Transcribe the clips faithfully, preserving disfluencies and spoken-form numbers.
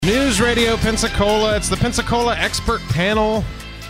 News Radio Pensacola. It's the Pensacola Expert Panel.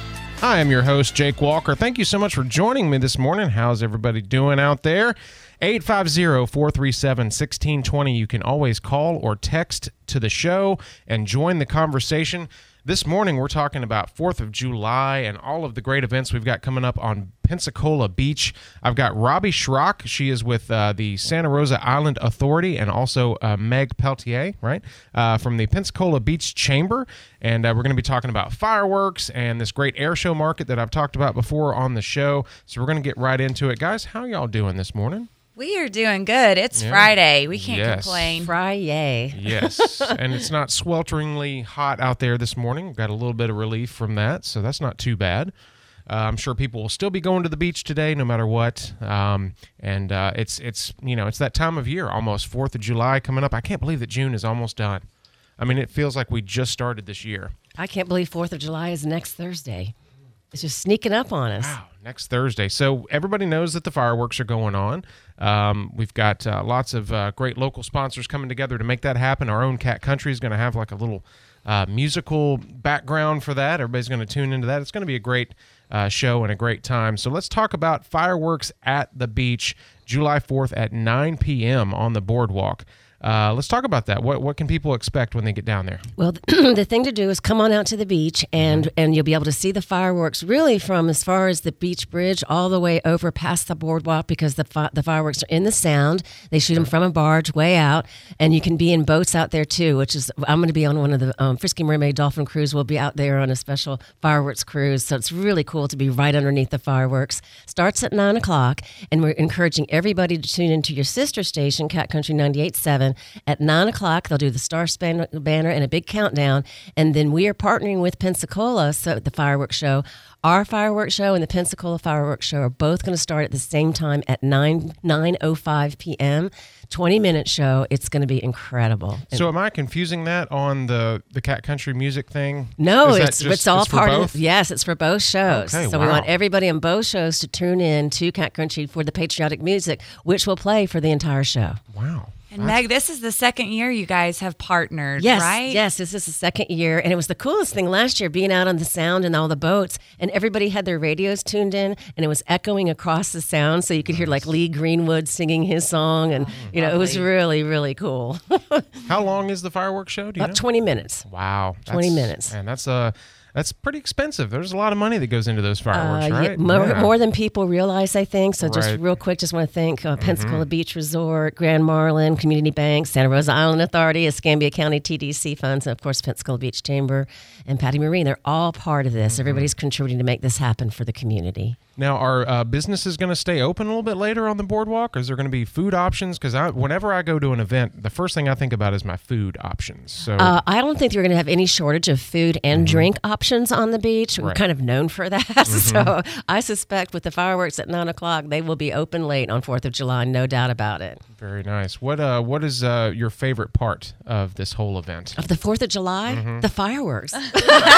I am your host, Jake Walker. Thank you so much for joining me this morning. How's everybody doing out there? eight five zero, four three seven, one six two zero. You can always call or text to the show and join the conversation. This morning, we're talking about fourth of July and all of the great events we've got coming up on Pensacola Beach. I've got Robbie Schrock. She is with uh, the Santa Rosa Island Authority, and also uh, Meg Peltier, right, uh, from the Pensacola Beach Chamber. And uh, we're going to be talking about fireworks and this great air show market that I've talked about before on the show. So we're going to get right into it. Guys, how y'all doing this morning? We are doing good. It's Yeah. Friday. We can't Yes. complain. Friday. Yes, and it's not swelteringly hot out there this morning. We've got a little bit of relief from that, so that's not too bad. Uh, I'm sure people will still be going to the beach today, no matter what. Um, and uh, it's it's you know it's that time of year, almost fourth of July coming up. I can't believe that June is almost done. I mean, it feels like we just started this year. I can't believe fourth of July is next Thursday. It's just sneaking up on us. Wow, next Thursday. So everybody knows that the fireworks are going on. Um, we've got uh, lots of uh, great local sponsors coming together to make that happen. Our own Cat Country is going to have like a little uh, musical background for that. Everybody's going to tune into that. It's going to be a great uh, show and a great time. So let's talk about fireworks at the beach, July fourth at nine p.m. on the boardwalk. Uh, let's talk about that. What what can people expect when they get down there? Well, the thing to do is come on out to the beach, and, Mm-hmm. and you'll be able to see the fireworks really from as far as the beach bridge all the way over past the boardwalk, because the fi- the fireworks are in the sound. They shoot them from a barge way out, and you can be in boats out there too, which is, I'm going to be on one of the um, Frisky Mermaid Dolphin cruise. We'll be out there on a special fireworks cruise, so it's really cool to be right underneath the fireworks. Starts at nine o'clock, and we're encouraging everybody to tune into your sister station, Cat Country ninety-eight point seven. At nine o'clock, they'll do the Star Span- Banner and a big countdown. And then we are partnering with Pensacola, so the fireworks show. Our fireworks show and the Pensacola fireworks show are both going to start at the same time at nine oh five p.m. twenty-minute show. It's going to be incredible. So am I confusing that on the, the Cat Country music thing? No, Is that it's just- it's all it's for part both? of yes, it's for both shows. Okay, so we wow. want everybody on both shows to tune in to Cat Country for the patriotic music, which will play for the entire show. Wow. And Meg, this is the second year you guys have partnered, Yes, right? yes, this is the second year, and it was the coolest thing last year, being out on the sound and all the boats, and everybody had their radios tuned in, and it was echoing across the sound, so you could hear like Lee Greenwood singing his song, and you know it was really, really cool. How long is the fireworks show? Do you About know? twenty minutes. Wow. twenty That's- minutes. And that's uh that's pretty expensive. There's a lot of money that goes into those fireworks, Uh, yeah, right? more, Yeah. more than people realize, I think. So just Right. real quick, just want to thank uh, Pensacola Beach Resort, Grand Marlin, Community Bank, Santa Rosa Island Authority, Escambia County T D C funds, and of course Pensacola Beach Chamber and Patty Marine. They're all part of this. Everybody's contributing to make this happen for the community. Now, are uh, businesses going to stay open a little bit later on the boardwalk? Is there going to be food options? Because I, whenever I go to an event, the first thing I think about is my food options. So, Uh, I don't think you're going to have any shortage of food and drink options on the beach. We're Mm-hmm. Right. kind of known for that. So I suspect with the fireworks at nine o'clock, they will be open late on fourth of July, no doubt about it. very nice. What uh, what is uh, your favorite part of this whole event? Of the fourth of July, the fireworks. Oh,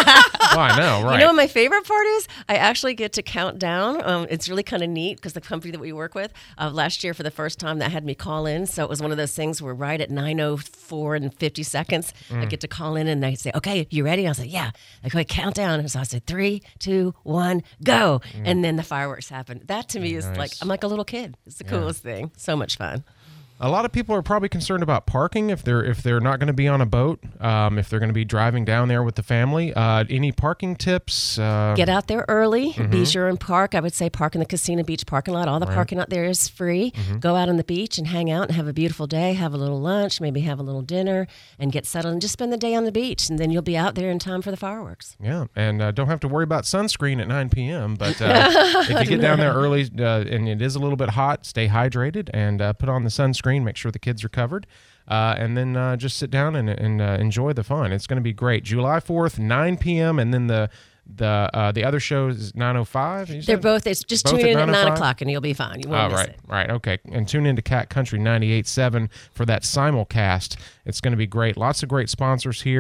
I know, right? You know what my favorite part is? I actually get to count down. Um, it's really kind of neat because the company that we work with, uh, last year for the first time, that had me call in. So it was one of those things where right at nine oh four and fifty seconds, I get to call in and they say, okay, you ready? I say, yeah. They go, count down. And so I said, three, two, one, go. And then the fireworks happen. That to me is Nice. like, I'm like a little kid. It's the coolest thing. So much fun. A lot of people are probably concerned about parking if they're if they're not going to be on a boat, um, if they're going to be driving down there with the family. Uh, any parking tips? Uh, Get out there early. Be sure and park. I would say park in the Casino Beach parking lot. All the parking out there is free. Go out on the beach and hang out and have a beautiful day. Have a little lunch, maybe have a little dinner, and get settled and just spend the day on the beach. And then you'll be out there in time for the fireworks. Yeah, and uh, don't have to worry about sunscreen at nine p.m. But uh, if you get down there early uh, and it is a little bit hot, stay hydrated and uh, put on the sunscreen. Make sure the kids are covered. Uh, and then uh, just sit down and, and uh, enjoy the fun. It's going to be great. July fourth, nine p.m. And then the the uh, the other show is nine oh five. They're both, it's just Both tune at in at nine oh five? nine o'clock and you'll be fine. You won't Oh, miss right, it. right, okay. And tune into Cat Country ninety-eight point seven for that simulcast. It's going to be great. Lots of great sponsors here.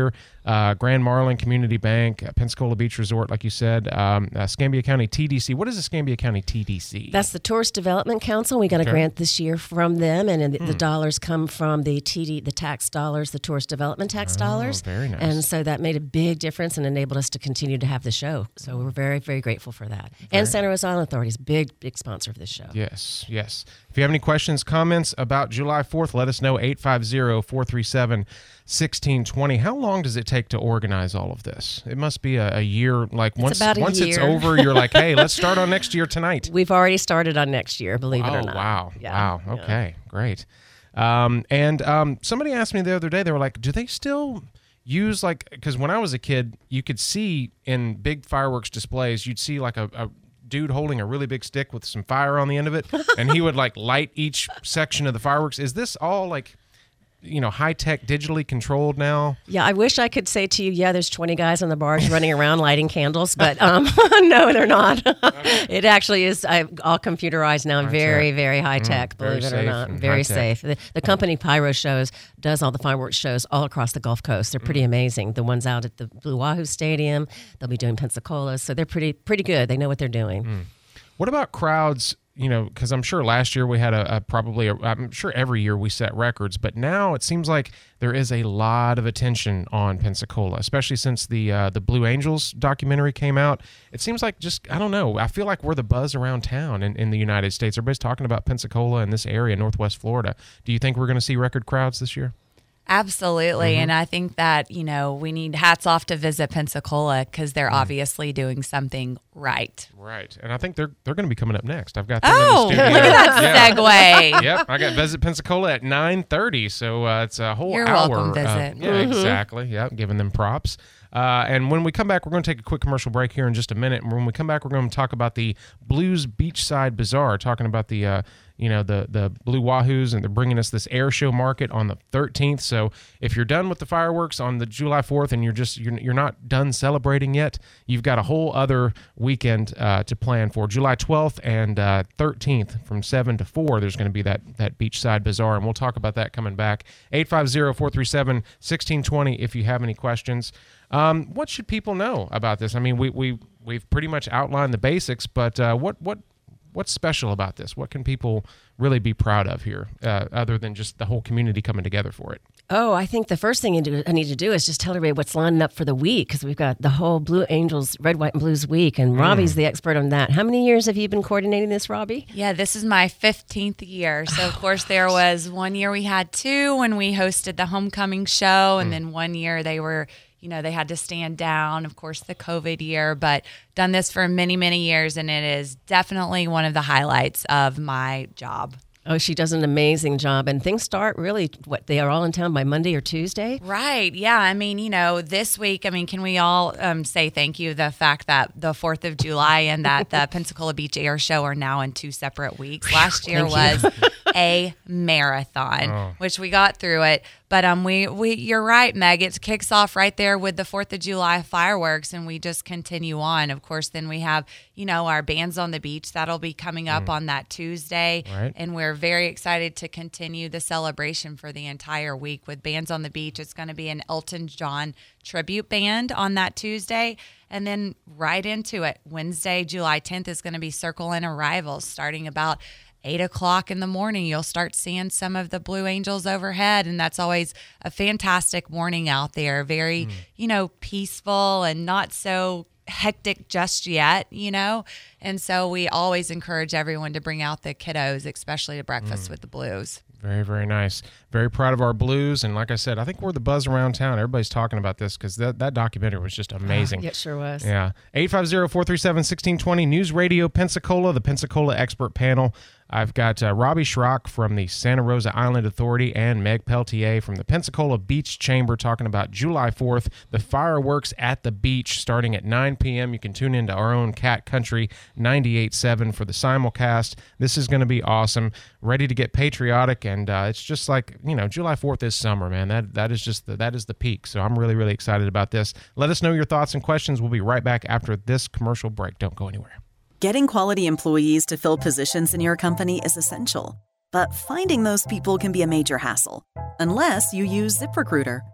uh, Grand Marlin Community Bank, uh, Pensacola Beach Resort, like you said, um, uh, Escambia County T D C. What is Escambia County T D C? That's the Tourist Development Council. We got a Okay. grant this year from them, and the, the dollars come from the T D, the tax dollars, the Tourist Development tax Oh, dollars. very nice. And so that made a big difference and enabled us to continue to have the show. So we're very, very grateful for that. And Santa Rosa Island Authority is a big, big sponsor of this show. Yes, yes. If you have any questions, comments about July fourth, let us know, eight five zero, four three seven, one six two zero. How long does it take to organize all of this? It must be a, a year. Like once about a once it's year. over, you're like, hey, let's start on next year tonight. We've already started on next year, believe it Oh, or not. wow. Yeah, Wow. yeah. Okay, great. Um, and um, somebody asked me the other day, they were like, do they still use like, because when I was a kid, you could see in big fireworks displays, you'd see like a, a dude holding a really big stick with some fire on the end of it, and he would like light each section of the fireworks. Is this all like, you know, high-tech, digitally controlled now? Yeah, I wish I could say to you, yeah, there's twenty guys on the barge running around lighting candles, but um, no, they're not. It actually is uh, all computerized now and very, High-tech. very high tech, Mm, very believe it or safe not. and Very high-tech. safe. The, the company Pyro Shows does all the fireworks shows all across the Gulf Coast. They're pretty amazing. The ones out at the Blue Wahoo Stadium, they'll be doing Pensacola, so they're pretty, pretty good. They know what they're doing. What about crowds? You know, because I'm sure last year we had a, a probably, a, I'm sure every year we set records, but now it seems like there is a lot of attention on Pensacola, especially since the uh, the Blue Angels documentary came out. It seems like just, I don't know, I feel like we're the buzz around town in, in the United States. Everybody's talking about Pensacola and this area, Northwest Florida. Do you think we're going to see record crowds this year? Absolutely. Mm-hmm. And I think that, you know, we need hats off to Visit Pensacola because they're Mm. obviously doing something right. Right. And I think they're they're going to be coming up next. I've got them Oh, in look the studio. at that segue. Yep, I got Visit Pensacola at nine thirty, so uh, it's a whole You're hour. welcome, uh, Visit. yeah, exactly. Yep, giving them props. Uh, and when we come back, we're going to take a quick commercial break here in just a minute. And when we come back, we're going to talk about the Blues Beachside Bazaar, talking about the uh, you know the the Blue Wahoos, and they're bringing us this air show market on the thirteenth. So if you're done with the fireworks on the July fourth and you're just you're, you're not done celebrating yet, you've got a whole other weekend uh, to plan for. July twelfth and uh, thirteenth from seven to four, there's going to be that that Beachside Bazaar, and we'll talk about that coming back. eight five zero, four three seven, one six two zero if you have any questions. Um, what should people know about this? I mean, we we we've pretty much outlined the basics, but uh, what what what's special about this? What can people really be proud of here, uh, other than just the whole community coming together for it? Oh, I think the first thing you do, I need to do is just tell everybody what's lining up for the week, because we've got the whole Blue Angels Red, White, and Blues week, and Robbie's the expert on that. How many years have you been coordinating this, Robbie? Yeah, this is my fifteenth year. So, of course, there was one year we had two when we hosted the homecoming show, and then one year they were, you know, they had to stand down, of course, the COVID year, but done this for many, many years, and it is definitely one of the highlights of my job. Oh, she does an amazing job, and things start really, what, they are all in town by Monday or Tuesday? Right. Yeah. I mean, you know, this week, I mean, can we all um, say thank you the fact that the fourth of July and that the Pensacola Beach Air Show are now in two separate weeks. Last year was a marathon, Oh. which we got through it. But um, we, we, you're right, Meg. It kicks off right there with the fourth of July fireworks, and we just continue on. Of course, then we have, you know, our Bands on the Beach. That'll be coming up on that Tuesday. Right. And we're very excited to continue the celebration for the entire week with Bands on the Beach. It's going to be an Elton John tribute band on that Tuesday. And then right into it, Wednesday, July tenth is going to be Circle and Arrivals starting about eight o'clock in the morning. You'll start seeing some of the Blue Angels overhead, and that's always a fantastic morning out there. Very, mm. you know, peaceful and not so hectic just yet, you know? And so we always encourage everyone to bring out the kiddos, especially to breakfast mm. with the Blues. Very, very nice. Very proud of our Blues. And like I said, I think we're the buzz around town. Everybody's talking about this because that, that documentary was just amazing. Yeah, it sure was. Yeah. eight five zero, four three seven, one six two zero, News Radio Pensacola, the Pensacola Expert Panel. I've got uh, Robbie Schrock from the Santa Rosa Island Authority and Meg Peltier from the Pensacola Beach Chamber talking about July fourth, the fireworks at the beach starting at nine p.m. You can tune into our own Cat Country ninety-eight point seven for the simulcast. This is going to be awesome. Ready to get patriotic, and uh, it's just like, you know, July fourth is summer, man. That That is just the, that is the peak. So I'm really, really excited about this. Let us know your thoughts and questions. We'll be right back after this commercial break. Don't go anywhere. Getting quality employees to fill positions in your company is essential, but finding those people can be a major hassle, unless you use ZipRecruiter.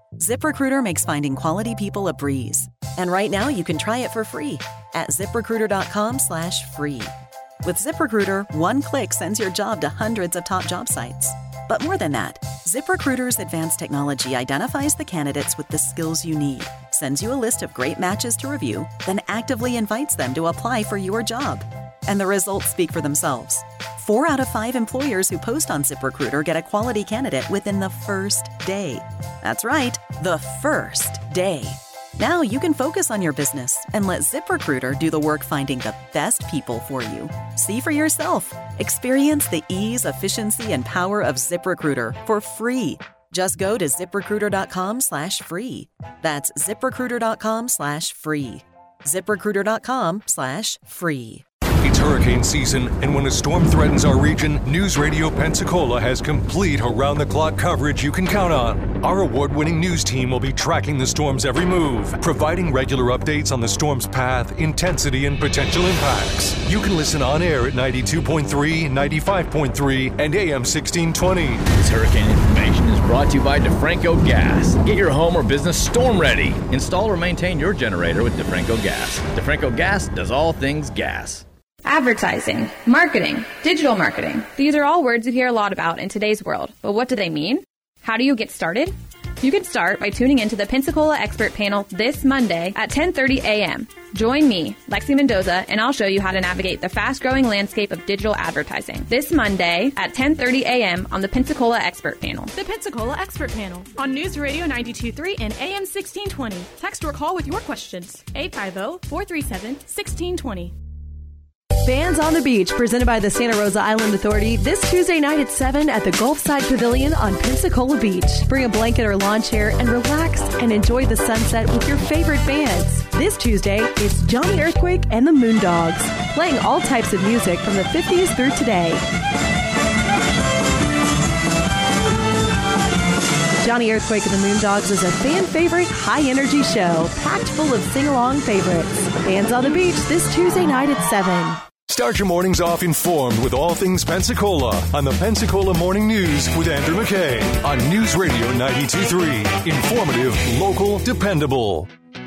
ZipRecruiter makes finding quality people a breeze. And right now, you can try it for free at ziprecruiter.com slash free. With ZipRecruiter, one click sends your job to hundreds of top job sites. But more than that, ZipRecruiter's advanced technology identifies the candidates with the skills you need, sends you a list of great matches to review, then actively invites them to apply for your job. And the results speak for themselves. Four out of five employers who post on ZipRecruiter get a quality candidate within the first day. That's right, the first day. Now you can focus on your business and let ZipRecruiter do the work finding the best people for you. See for yourself. Experience the ease, efficiency, and power of ZipRecruiter for free. Just go to ziprecruiter.com slash free. That's ziprecruiter.com slash free. ziprecruiter.com slash free. It's hurricane season, and when a storm threatens our region, News Radio Pensacola has complete around-the-clock coverage you can count on. Our award-winning news team will be tracking the storm's every move, providing regular updates on the storm's path, intensity, and potential impacts. You can listen on air at ninety-two point three, ninety-five point three, and A M sixteen twenty. This hurricane information is brought to you by DeFranco Gas. Get your home or business storm ready. Install or maintain your generator with DeFranco Gas. DeFranco Gas does all things gas. Advertising, marketing, digital marketing. These are all words you hear a lot about in today's world, but what do they mean? How do you get started? You can start by tuning into the Pensacola Expert Panel this Monday at ten thirty a.m. Join me, Lexi Mendoza, and I'll show you how to navigate the fast-growing landscape of digital advertising. This Monday at ten thirty a.m. on the Pensacola Expert Panel. The Pensacola Expert Panel on News Radio ninety-two point three and A M sixteen twenty. Text or call with your questions. eight five zero, four three seven, one six two zero. Bands on the Beach, presented by the Santa Rosa Island Authority, this Tuesday night at seven at the Gulfside Pavilion on Pensacola Beach. Bring a blanket or lawn chair and relax and enjoy the sunset with your favorite bands. This Tuesday, it's Johnny Earthquake and the Moondogs, playing all types of music from the fifties through today. Johnny Earthquake and the Moondogs is a fan-favorite, high-energy show, packed full of sing-along favorites. Bands on the Beach this Tuesday night at seven. Start your mornings off informed with all things Pensacola on the Pensacola Morning News with Andrew McKay on News Radio ninety-two point three. Informative, local, dependable.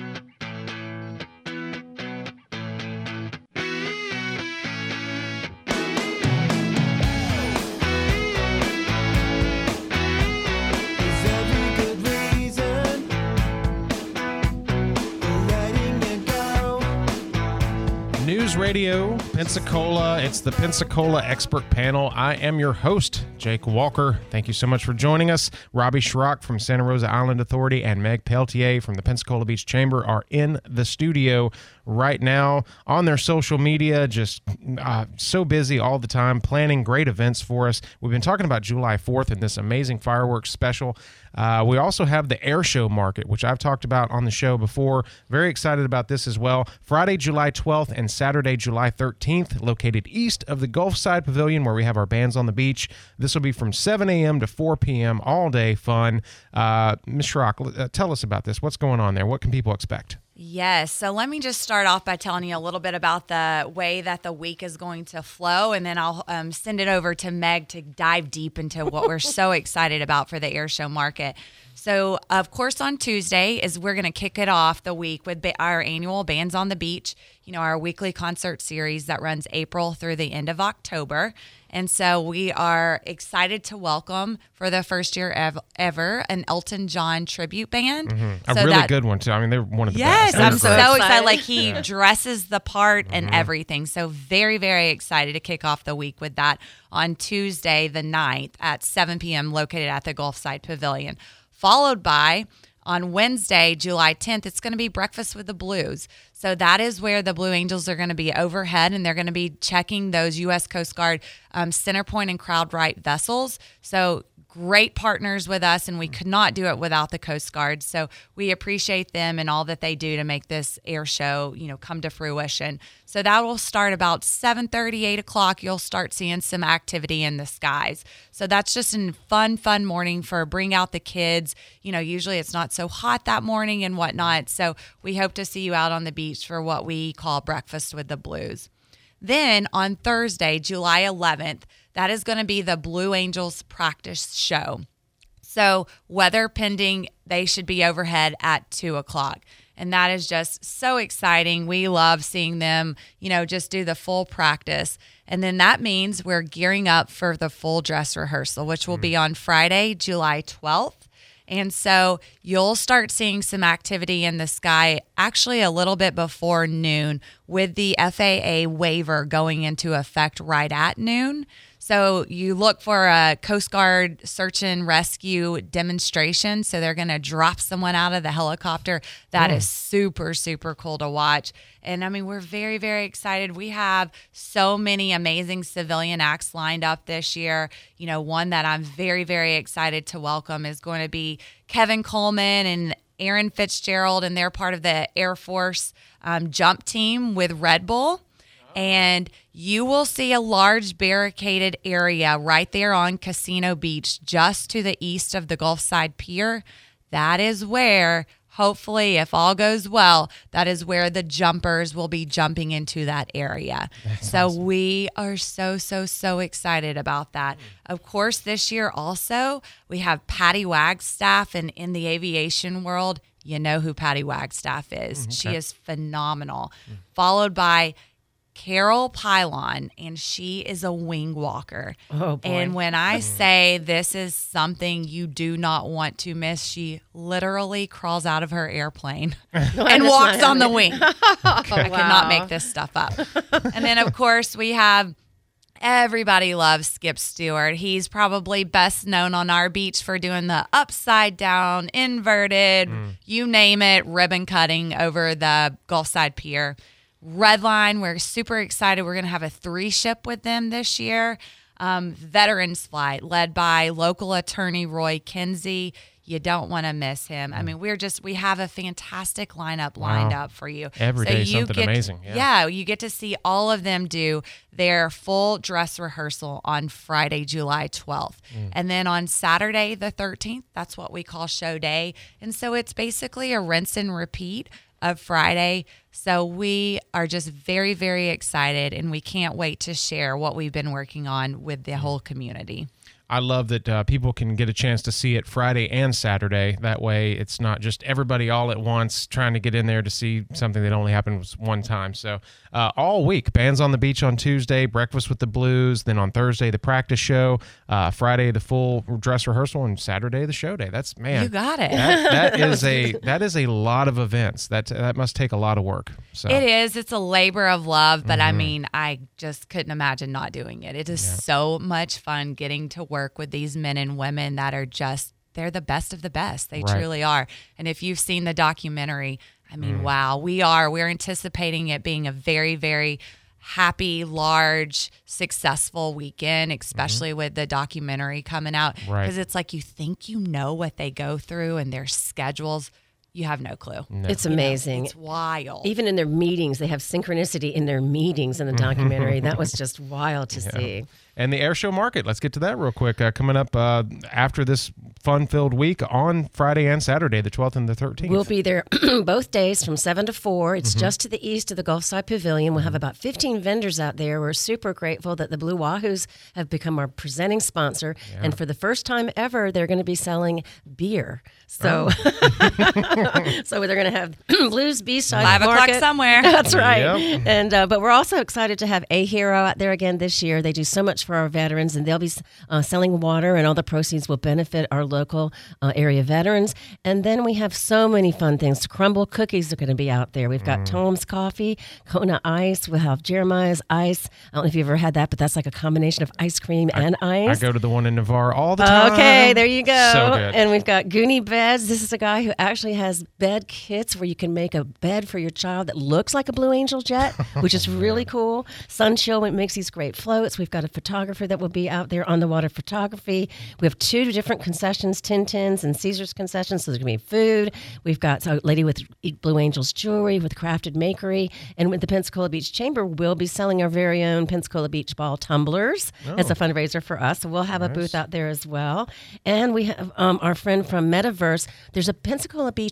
News Radio Pensacola. It's the Pensacola Expert Panel. I am your host, Jake Walker. Thank you so much for joining us. Robbie Schrock from Santa Rosa Island Authority and Meg Peltier from the Pensacola Beach Chamber are in the studio right now on their social media, just uh, so busy all the time, planning great events for us. We've been talking about July fourth and this amazing fireworks special. Uh, we also have the air show market, which I've talked about on the show before. Very excited about this as well. Friday, July twelfth and Saturday, July thirteenth, located east of the Gulfside Pavilion where we have our bands on the beach. This will be from seven a.m. to four p.m. all day fun. Uh, Miz Schrock, uh, tell us about this. What's going on there? What can people expect? Yes. So let me just start off by telling you a little bit about the way that the week is going to flow, and then I'll um, send it over to Meg to dive deep into what we're so excited about for the air show market. So, of course, on Tuesday is we're going to kick it off the week with our annual Bands on the Beach, you know, our weekly concert series that runs April through the end of October. And so we are excited to welcome for the first year ev- ever an Elton John tribute band. Mm-hmm. A so really that, good one, too. I mean, they're one of the yes, best. Yes, I'm They're so great. excited. excited. Like he Yeah. dresses the part and Mm-hmm. everything. So very, very excited to kick off the week with that on Tuesday the ninth at seven p.m. located at the Gulfside Pavilion. Followed by, on Wednesday, July tenth, it's going to be Breakfast with the Blues. So that is where the Blue Angels are going to be overhead, and they're going to be checking those U S Coast Guard um, Centerpoint and CrowdRight vessels. So great partners with us, and we could not do it without the Coast Guard. So we appreciate them and all that they do to make this air show, you know, come to fruition. So that will start about seven thirty, eight o'clock. You'll start seeing some activity in the skies. So that's just a fun, fun morning for bring out the kids. You know, usually it's not so hot that morning and whatnot. So we hope to see you out on the beach for what we call Breakfast with the Blues. Then on Thursday, July eleventh, that is going to be the Blue Angels practice show. So weather pending, they should be overhead at two o'clock. And that is just so exciting. We love seeing them, you know, just do the full practice. And then that means we're gearing up for the full dress rehearsal, which will be on Friday, July twelfth. And so you'll start seeing some activity in the sky actually a little bit before noon, with the F A A waiver going into effect right at noon. So you look for a Coast Guard search and rescue demonstration. So they're going to drop someone out of the helicopter. That Oh. is super, super cool to watch. And I mean, we're very, very excited. We have so many amazing civilian acts lined up this year. You know, one that I'm very, very excited to welcome is going to be Kevin Coleman and Aaron Fitzgerald, and they're part of the Air Force um, jump team with Red Bull. And you will see a large barricaded area right there on Casino Beach, just to the east of the Gulfside Pier. That is where, hopefully, if all goes well, that is where the jumpers will be jumping into that area. That's so awesome. we are so, so, so excited about that. Of course, this year also, we have Patty Wagstaff, and in the aviation world, you know who Patty Wagstaff is. Mhm. She Okay. is phenomenal. Followed by Carol Pylon, and she is a wing walker. Oh, boy. And when I say this is something you do not want to miss, she literally crawls out of her airplane and that's walks not on the happening. wing. I Wow. cannot make this stuff up. And then, of course, we have everybody loves Skip Stewart. He's probably best known on our beach for doing the upside down, inverted, you name it, ribbon cutting over the Gulfside Pier. Redline, we're super excited. We're going to have a three ship with them this year. Um, Veterans Flight, led by local attorney Roy Kinsey. You don't want to miss him. I mean, we're just, we have a fantastic lineup lined Wow. up for you. Every day you something get- amazing, yeah. yeah, you get to see all of them do their full dress rehearsal on Friday, July twelfth. Mm. And then on Saturday, the thirteenth, that's what we call show day. And so it's basically a rinse and repeat of Friday. So we are just very, very excited, and we can't wait to share what we've been working on with the whole community. I love that uh, people can get a chance to see it Friday and Saturday. That way, it's not just everybody all at once trying to get in there to see something that only happens one time. So uh, all week, Bands on the Beach on Tuesday, Breakfast with the Blues. Then on Thursday, the practice show. Uh, Friday, the full dress rehearsal, and Saturday, the show day. That's man, You got it. That, that is a that is a lot of events. That that must take a lot of work. So It is. It's a labor of love, but I Mhm. mean, I just couldn't imagine not doing it. It is so much fun getting to work with these men and women that are just, they're the best of the best. They Right. truly are. And if you've seen the documentary, I mean, Mm. wow, we are. We're anticipating it being a very, very happy, large, successful weekend, especially with the documentary coming out. Right. Because it's like you think you know what they go through and their schedules. You have no clue. It's You know, amazing. it's wild. Even in their meetings, they have synchronicity in their meetings in the documentary. That was just wild to Yeah. see. And the air show market. Let's get to that real quick. Uh, coming up uh, after this fun-filled week on Friday and Saturday, the twelfth and the thirteenth. We'll be there both days from seven to four. It's Mhm. just to the east of the Gulfside Pavilion. We'll have about fifteen vendors out there. We're super grateful that the Blue Wahoos have become our presenting sponsor. Yeah. And for the first time ever, they're going to be selling beer. So, so they're going to have Blues Beachside Five o'clock Market. somewhere. That's right. Yep. And uh, but we're also excited to have A Hero out there again this year. They do so much for our veterans, and they'll be uh, selling water, and all the proceeds will benefit our local uh, area veterans. And then we have so many fun things. Crumble cookies are going to be out there. We've got Mm. Tom's Coffee, Kona Ice. We'll have Jeremiah's Ice. I don't know if you've ever had that, but that's like a combination of ice cream and I ice. go to the one in Navarre all the time. Okay, there you go. So good. And we've got Goonie Beds. This is a guy who actually has bed kits where you can make a bed for your child that looks like a Blue Angel jet, which is really cool. Sunchill makes these great floats. We've got a photographer that will be out there on the water photography. We have two different concessions, Tintin's and Caesar's concessions, so there's going to be food. We've got a lady with Blue Angels jewelry with Crafted Makery. And with the Pensacola Beach Chamber, we'll be selling our very own Pensacola Beach Ball tumblers. Oh. It's a fundraiser for us. So we'll have a Nice. booth out there as well. And we have um, our friend from Metaverse. There's a Pensacola Beach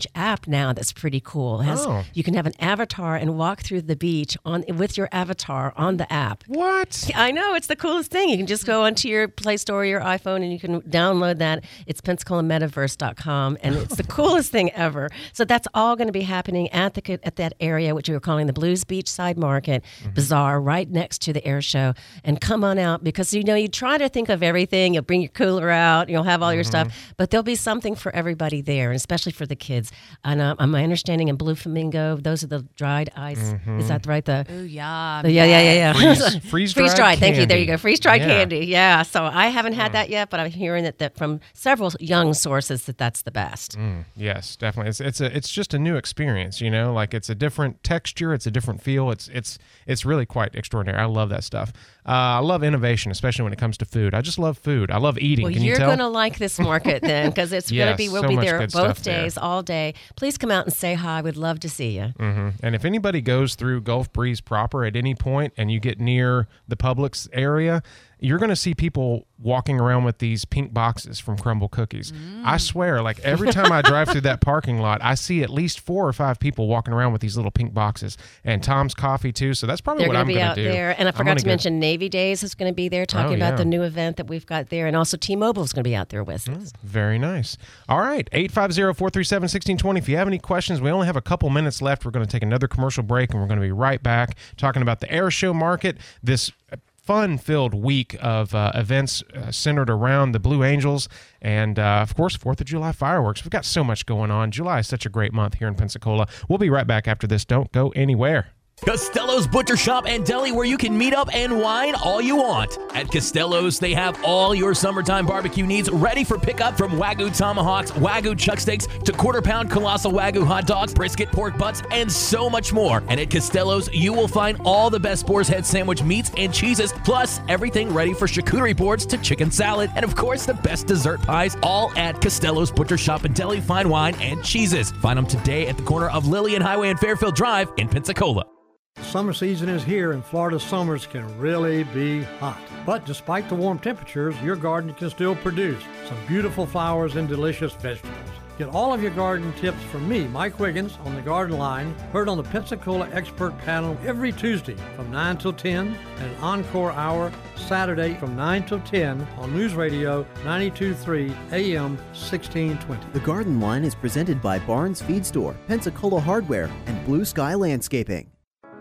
app now that's pretty cool. It has, Oh. You can have an avatar and walk through the beach on with your avatar on the app. What? I know, it's the coolest thing. You can just go onto your Play Store or your iPhone and you can download that. It's pensacola metaverse dot com, and it's the coolest thing ever. So that's all going to be happening at the at that area, which we were calling the Blues Beachside Market Mm-hmm. Bazaar, right next to the air show. And come on out, because you know you try to think of everything. You'll bring your cooler out, you'll have all your Mm-hmm. stuff, but there'll be something for everybody there, and especially for the kids. And uh, my understanding in Blue Flamingo, those are the dried ice. Mm-hmm. Is that right? The Ooh, yum. yeah, yeah, yeah, yeah. Freeze- freeze-dried Freeze-dried. Thank you. There you candy. go. Freeze-dried Yeah. candy. Yeah. So I haven't had that yet, but I'm hearing that, that from several young sources that that's the best. Mm, yes, definitely. It's it's a it's just a new experience, you know. Like, it's a different texture, it's a different feel. It's it's it's really quite extraordinary. I love that stuff. Uh, I love innovation, especially when it comes to food. I just love food. I love eating. Well, Can you you're tell? going to like this market then, because it's going Yes, to be. We'll so be much there good both stuff there. days, all day. Please come out and say hi. We'd love to see you. hmm And if anybody goes through Gulf Breeze proper at any point and you get near the Publix area, you're going to see people walking around with these pink boxes from Crumble Cookies. I swear, like, every time I drive through that parking lot, I see at least four or five people walking around with these little pink boxes. And Tom's Coffee, too. So that's probably They're what going I'm to be going out to do. there. And I I'm forgot gonna to go- mention Navy Days is going to be there talking Oh, about yeah. the new event that we've got there. And also T-Mobile is going to be out there with us. Very nice. All right, eight five zero, four three seven, one six two zero. If you have any questions, we only have a couple minutes left. We're going to take another commercial break, and we're going to be right back talking about the air show market, this fun-filled week of uh, events uh, centered around the Blue Angels, and, uh, of course, fourth of July fireworks. We've got so much going on. July is such a great month here in Pensacola. We'll be right back after this. Don't go anywhere. Costello's Butcher Shop and Deli, where you can meet up and wine all you want. At Costello's, they have all your summertime barbecue needs ready for pickup, from Wagyu tomahawks, Wagyu chuck steaks, to quarter-pound colossal Wagyu hot dogs, brisket, pork butts, and so much more. And at Costello's, you will find all the best Boar's Head sandwich meats and cheeses, plus everything ready for charcuterie boards to chicken salad, and of course, the best dessert pies, all at Costello's Butcher Shop and Deli, fine wine and cheeses. Find them today at the corner of Lillian Highway and Fairfield Drive in Pensacola. Summer season is here, and Florida summers can really be hot. But despite the warm temperatures, your garden can still produce some beautiful flowers and delicious vegetables. Get all of your garden tips from me, Mike Wiggins, on the Garden Line, heard on the Pensacola Expert Panel every Tuesday from nine till ten, and an encore hour Saturday from nine till ten on News Radio ninety-two point three A M sixteen twenty. The Garden Line is presented by Barnes Feed Store, Pensacola Hardware, and Blue Sky Landscaping.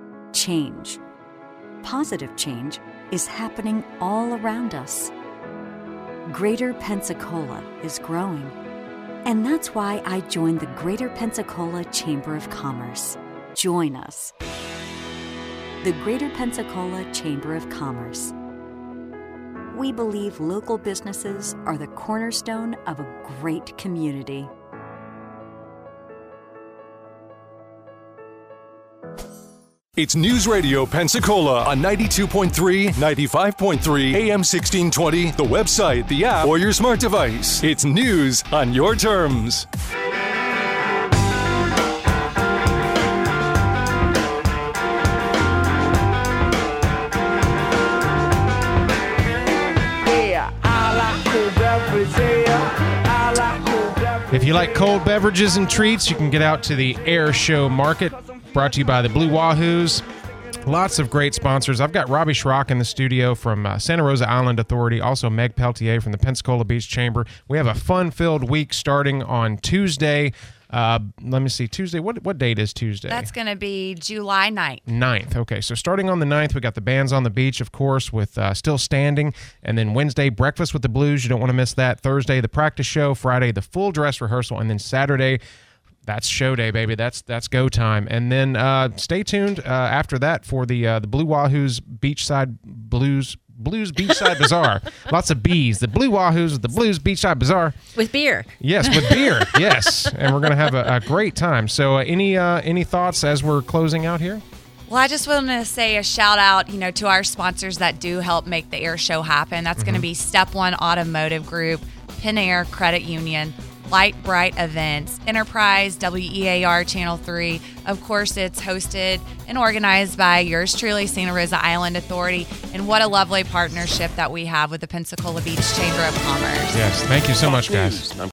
Change. Positive change is happening all around us. Greater Pensacola is growing, and that's why I joined the Greater Pensacola Chamber of Commerce. Join us. The Greater Pensacola Chamber of Commerce. We believe local businesses are the cornerstone of a great community. It's News Radio Pensacola on ninety-two point three, ninety-five point three, A M sixteen twenty, the website, the app, or your smart device. It's news on your terms. If you like cold beverages and treats, you can get out to the Air Show Market, brought to you by the Blue Wahoos. Lots of great sponsors. I've got Robbie Schrock in the studio from uh, Santa Rosa Island Authority, also Meg Peltier from the Pensacola Beach Chamber. We have a fun-filled week starting on Tuesday. Uh, let me see, Tuesday, what what date is Tuesday? That's going to be July ninth. ninth. Okay, so starting on the ninth, we got the Bands on the Beach, of course, with uh, Still Standing. And then Wednesday, Breakfast with the Blues. You don't want to miss that. Thursday, the practice show. Friday, the full dress rehearsal. And then Saturday, that's show day, baby. That's that's go time. And then uh, stay tuned uh, after that for the uh, the Blue Wahoos Beachside Blues Blues Beachside Bazaar. Lots of bees. The Blue Wahoos, the Blues Beachside Bazaar. With beer. Yes, with beer. Yes, and we're gonna have a, a great time. So, uh, any uh, any thoughts as we're closing out here? Well, I just want to say a shout out, you know, to our sponsors that do help make the air show happen. That's Mm-hmm. going to be Step One Automotive Group, Penn Air Credit Union, Light Bright Events, Enterprise, W E A R Channel three. Of course, it's hosted and organized by yours truly, Santa Rosa Island Authority. And what a lovely partnership that we have with the Pensacola Beach Chamber of Commerce. Yes, thank you so much, guys. I'm